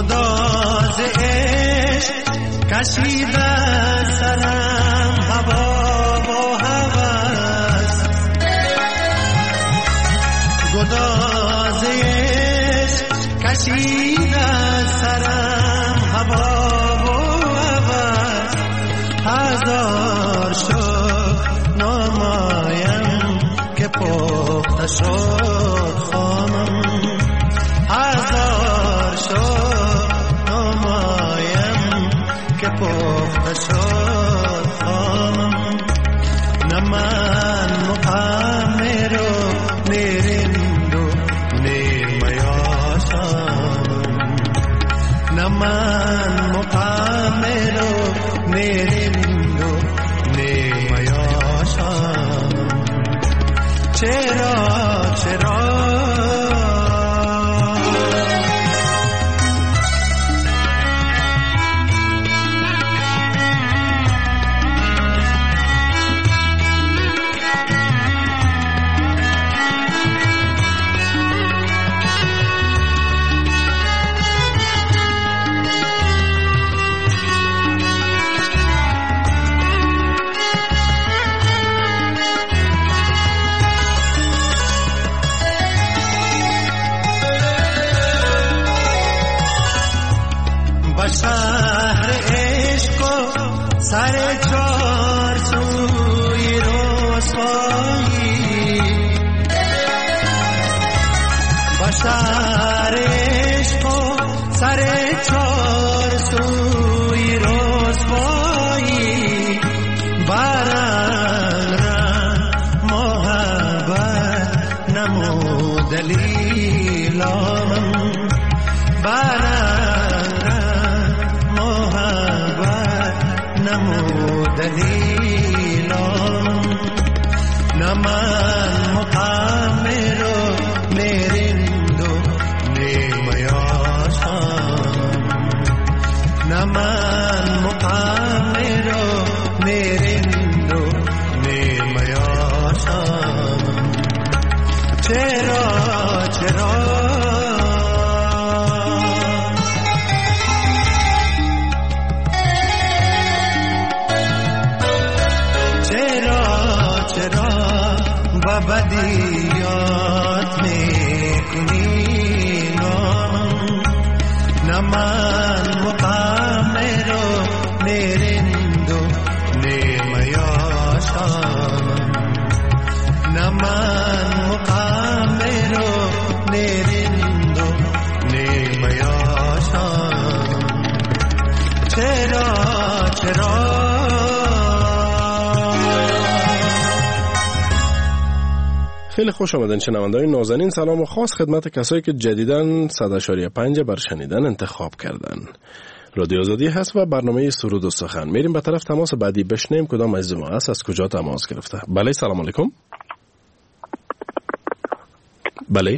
گداز عشق کشیده سرم هوا و هوس گداز عشق کشیده سرم هوا و هوس هزار شد نامایم که پخته شد خانم هزار شد نامایم که پخته شد خانم نه من مقامر و نیرند و نیمیاشم نه من مقامر و نیرند و نیمیاشم چرا چرا شهر عشق و سر چار سوی رسوایی با شهر عشق و سر چار سوی رسوایی برن رن محبت نمو دلیلانم نمو دلیلان نه من مقامر و نیرند و نیمیاشم نه من مقامر و نیرند و نیمیاشم چرا چرا بدیات میکنی نام نه من مقامر و نیرند و نیمیاشم نه من مقامر و نیرند و نیمیاشم چرا چرا خیلی خوش آمدین شنونده‌های نازنین. سلام و خاص خدمت کسایی که جدیداً صد و پنج بر شنیدن انتخاب کردن. رادیو آزادی هست و برنامه سرود و سخن. میریم به طرف تماس بعدی بشنیم کدام عزیز ما هست، از کجا تماس گرفته. بله سلام علیکم. بله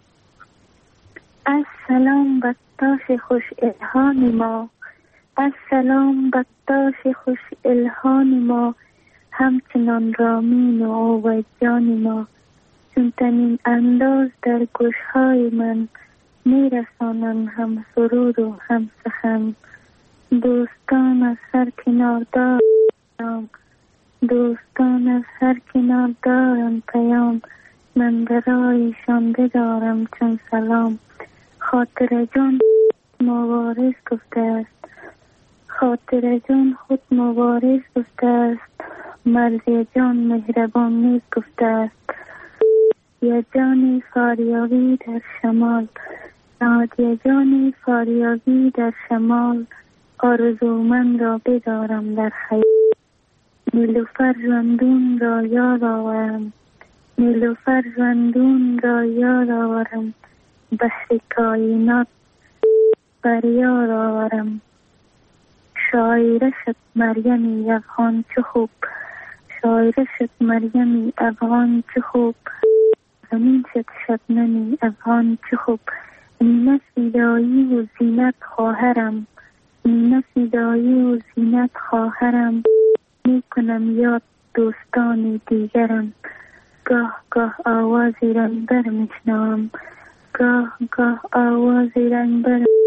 السلام بطاش خوش الهان ما السلام بطاش خوش الهان ما همچنان رامین و آوجان ما چون تنین انداز در گوشهای من میرسانم هم سرود و هم سخن دوستان از هر کنار دارم دوستان از هر کنار دارم پیام من برایشان بدارم چون سلام خاطر جان مبارز گفته است خاطر جان خود مبارز گفته است مرزی جان مهربان نیز گفته است یا جانی فاریابی در شمال نادی جانی فاریابی در شمال آرزو من را بدارم در خیال نیلوفر رندون را یاد آورم نیلوفر رندون را یاد آورم بحر کائنات بر یاد آورم شاعره شد مریمی افغان چه خوب شاعره شد مریمی افغان چه خوب زمین شد شبنمی افغان چه خوب اینه فدایی و زینت خواهرم اینه فدایی و زینت خواهرم میکنم یاد دوستان دیگرم گاه گاه آوازی رنبر میشنم گاه گاه آوازی رنبر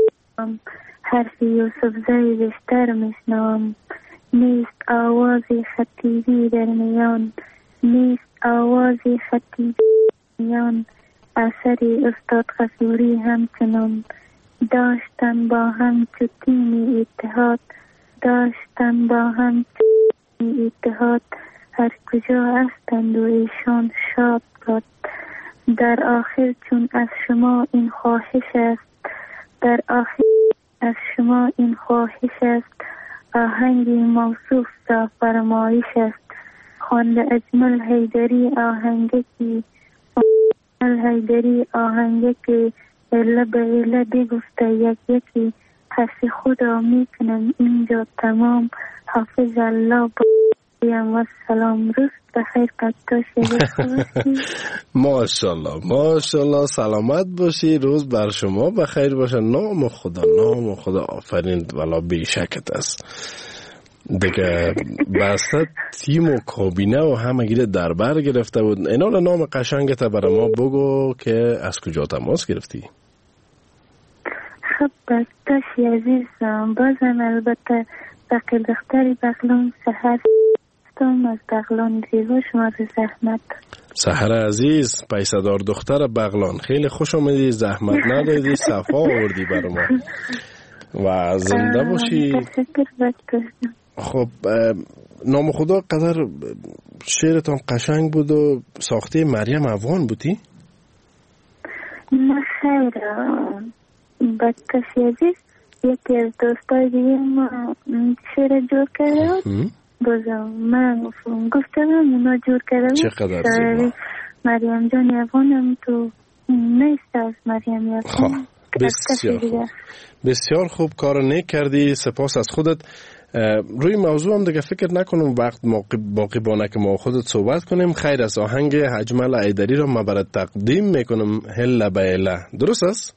حرف یوسف زی بیشتر میشنوم. نیست آوازی خطیبی در میان، نیست آوازی خطیبی در میان. اثری استاد قصوری همچنان داشتن با هم چو تیمی اتحاد، داشتن با هم چو تیمی اتحاد. هر کجا هستند و ایشان شاد باد. در آخر چون از شما این خواهش است، در آخر از شما این خواهش است. آهنگی موصوف را فرمایش است. خواند اجمل حیدری آهنگکی، اجمل حیدری آهنگکی. اله به اله بگفته یک یکی. حس خدا میکنم اینجا تمام. حافظ الله بایم و سلام. روز بخیر پتاش باشی. ماشاءالله ماشاءالله، سلامت باشی، روز بر شما بخیر باشه. نام خدا نام خدا آفرین، والا بیشکت است دیگه. بسته تیم و کابینه و همه گیره در بر گرفته بود. اینال نام قشنگت برای ما بگو که از کجا تماس گرفتی؟ خب بستاشی عزیزم، بازم البته بقیل دختری بغلان سحر استم از بغلان زیبا شما رو زحمت. سحر عزیز، پیسدار دختر بغلان، خیلی خوش آمدی، زحمت ندادی، صفا آوردی برای ما و زنده باشی. خب نام خدا قدر شعرتان قشنگ بود و ساخته مریم افغان بودی؟ نه خیر بکشی عزیز، یکی از دوستای دیگه ما شعر جور کرده بود. بازم من گفتم اونا جور کرده بود. چقدر زیبا. مریم جان افغانم تو نیست از مریم افغان. بسیار خوب بسیار خوب، کار نیک کردی، سپاس از خودت. روی موضوع هم دیگه فکر نکنم وقت باقی بانه که ما خودت صحبت کنیم. خیر از آهنگ اجمل حیدری رو ما برات تقدیم میکنم، هله به هله. درست است؟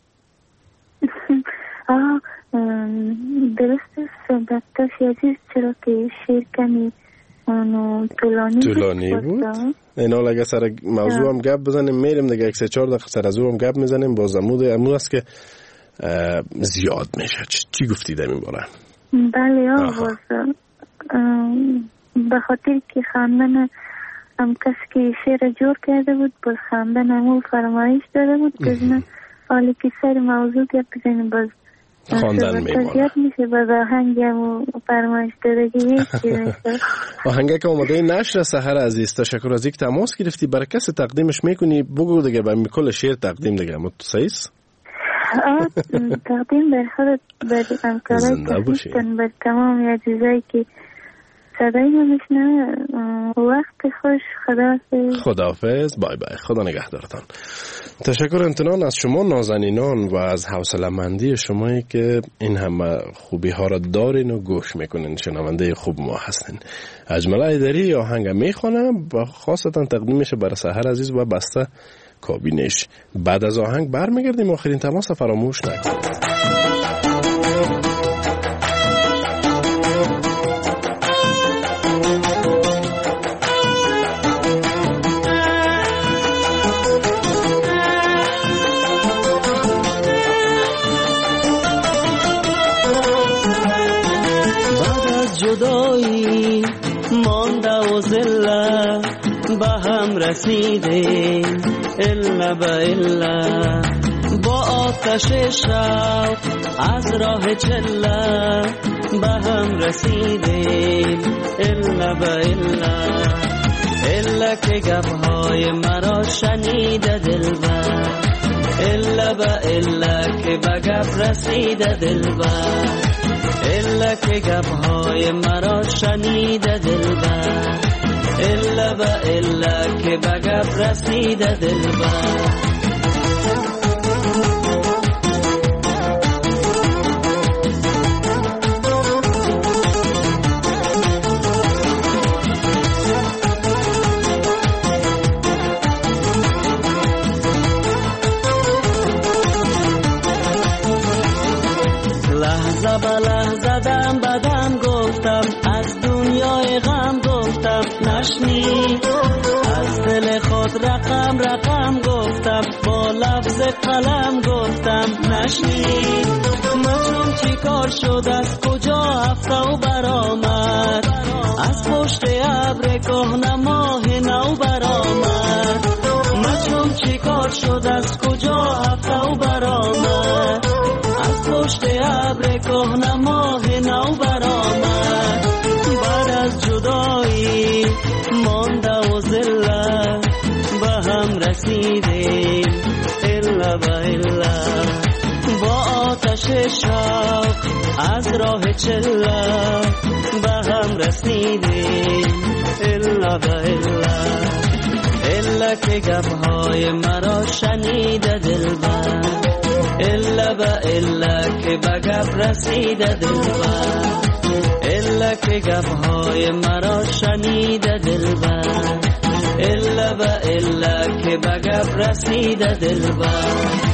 آه درست است بکتاش عزیز، چرا که شیر کمی طولانی, طولانی بود. اینا لگه سر موضوع هم گپ بزنیم میریم دیگه، یک سه چهار دقیقه سر از او هم گپ میزنیم. باز امود امود است که زیاد میشه. چی گفتی در این باره؟ بله آواز به خاطر که خواندن هم کسی که شعر جور کرده بود باز خواندن همون فرمایش داده بود که نه حالی که سر موضوع گپ بزنیم باز خواندن میمونه، زیاد میشه. باز آهنگ هم فرمایش داده که هیچی میشه. آهنگه که آماده نشر سحر عزیز، تشکر از اینکه تماس گرفتی. برای کسی تقدیمش میکنی بگو دیگه، به کل شعر تقدیم دیگه متصیص آه تقدیم بر خودت، بر همکارای کسیستن، بر تمام عزیزایی که صدایی نمیشنه. وقت خوش، خداحافظ. خداحافظ، بای بای، خدا نگهدارتان. تشکر امتنان از شما نازنینان و از حوصله‌مندی شمایی که این همه خوبی ها را دارین و گوش میکنین. شنونده خوب ما هستین. اجمل حیدری آهنگ میخوانم و خاصتا تقدیمش برای سحر عزیز و بسته کابینش. بعد از آهنگ برمیگردیم. آخرین تماس فراموش نکنید. جدایی مانده و زله به هم رسیده، الا به الا با آتش شوق از راه چله به هم رسیده، الا به الا الا که گپهای مرا شنیده دلبر، الا به الا که به گپ رسیده دلبر، الا که گپهای مرا شنیده دلبر، الا به الا که به گپ رسیده دلبر. لحظه به لحظه دم بدم گفتم، از دنیای غم گفتم نشنید، از دل خود رقم رقم گفتم، با لفظ قلم گفتم نشنید. کار شد از کجا هفته و برآمد از پشت ابر کهنه ماه نو برآمد مچم چی کار شد از کجا هفته و برآمد از پشت ابر کهنه ماه نو برآمد بعد از جدایی مانده و ذلت به هم رسیدیم الا با الا با آتش شوق از راه چله به هم رسیدیم الا با الا الا که گپهای مرا شنیده دلبر الا با الا که به گپ رسیده دلبر الا که گپهای مرا شنیده دلبر الا با الا که به گپ رسیده دلبر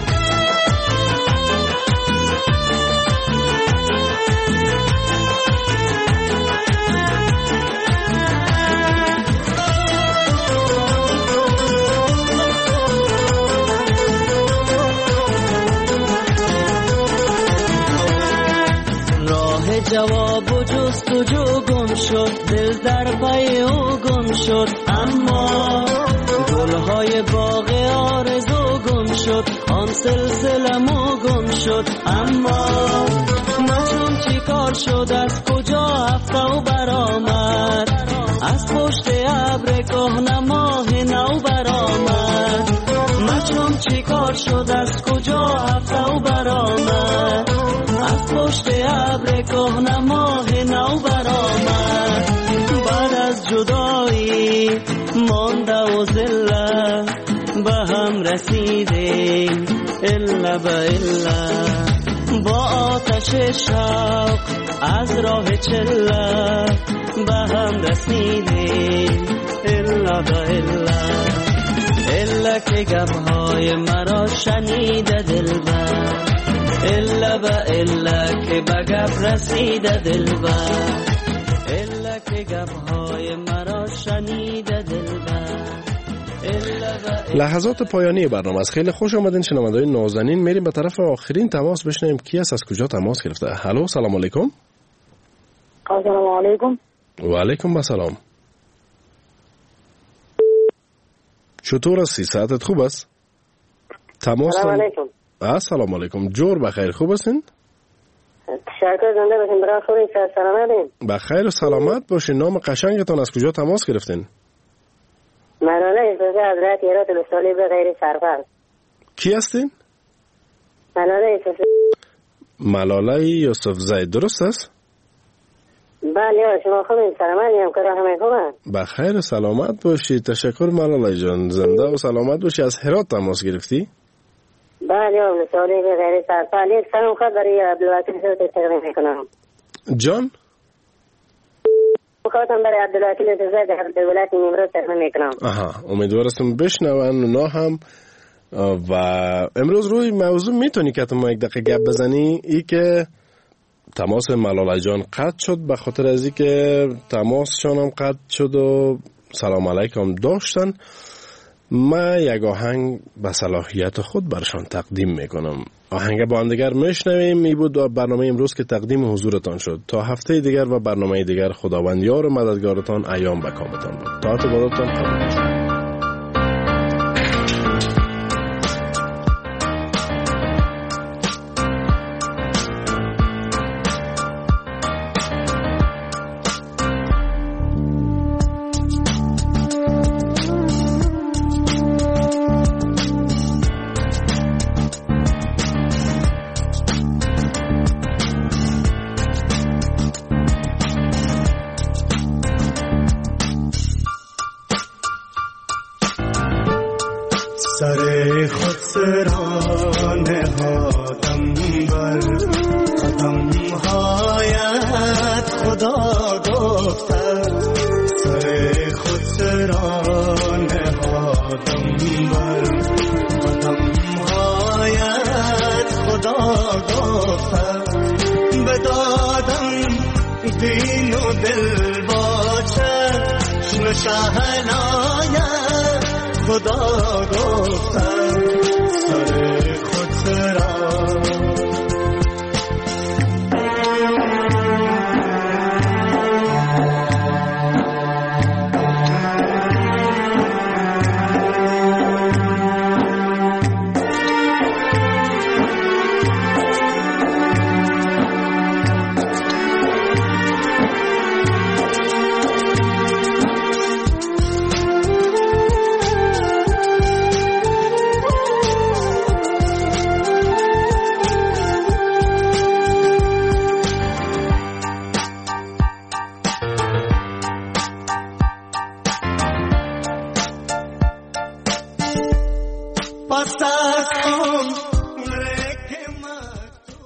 جواب و جستجو گم شد دل در پی او گم شد اما گلهای باغ آرزو گم شد آن سلسله مو گم شد اما مچون چی کار شد از کجا هفته و برآمد از پشت ابر کهنه ماه نو برآمد مچون چی کار شد از کجا هفته و برآمد از پشت ابر کهنه ماه نو برآمد بعد از جدایی مانده و ذلت به هم رسیدیم الا با الا با آتش شوق از راه چله به هم رسیدیم الا با الا الا که گپهای مرا شنیده دلبر الا با الا که به گپ رسیده دلبر الا که گپهای مرا شنیده دلبر. لحظات پایانی برنامه است. خیلی خوش آمدین شنونده‌های نازنین. میریم به طرف آخرین تماس بشنویم کی است، از کجا تماس گرفته. الو سلام علیکم. سلام علیکم. و علیکم السلام. چطور هستی؟ صحتت خوب است؟ تماس سلام علیکم. السلام علیکم. جور بخیر، خوب هستین؟ تشکر، زنده باشین. برای خوبی سلامتین؟ بخیر و سلامت باشین. نام قشنگتون از کجا تماس گرفتین؟ ملاله یوسف حضرت ایراد الاسلالی به غیر سرفرد. کی هستین؟ ملاله یوسف. ملاله یوسف زید، درست است؟ بله، شما خوبین؟ سلامتی؟ همکار همه خوبن؟ بخیر و سلامت باشی. تشکر ملاله جان، زنده و سلامت باشی. از هرات تماس گرفتی؟ بله، الاسلالی به غیر سرفرد. یک سلام خواهد برای عبدالوکیل زید تقدیم میکنم. جان؟ خواهدم برای عبدالوکیل زید در ولایت نیمروز تقدیم میکنم. آها، امیدوارم بشنون اونا هم. و امروز روی موضوع میتونی که ما یک دقیقه گپ بزنی. ای که تماس ملاله جان قطع شد به خاطر از این که تماسشان هم قطع شد و سلام علیکم داشتن. من یک آهنگ به صلاحیت خود برشان تقدیم میکنم. آهنگ با هم دیگر میشنویم. ای بود برنامه امروز که تقدیم حضورتان شد. تا هفته دیگر و برنامه دیگر خداوند یار و مددگارتان ایام به کامتان بود. تا عبادتان قبول باشد. سر خود سرا نهادم بر قدم هایت خدا گفتم. سر خود سرا نهادم بر قدم هایت خدا گفتم. بدادم دین و دل با چشم شهنایت خدا گفتم. سر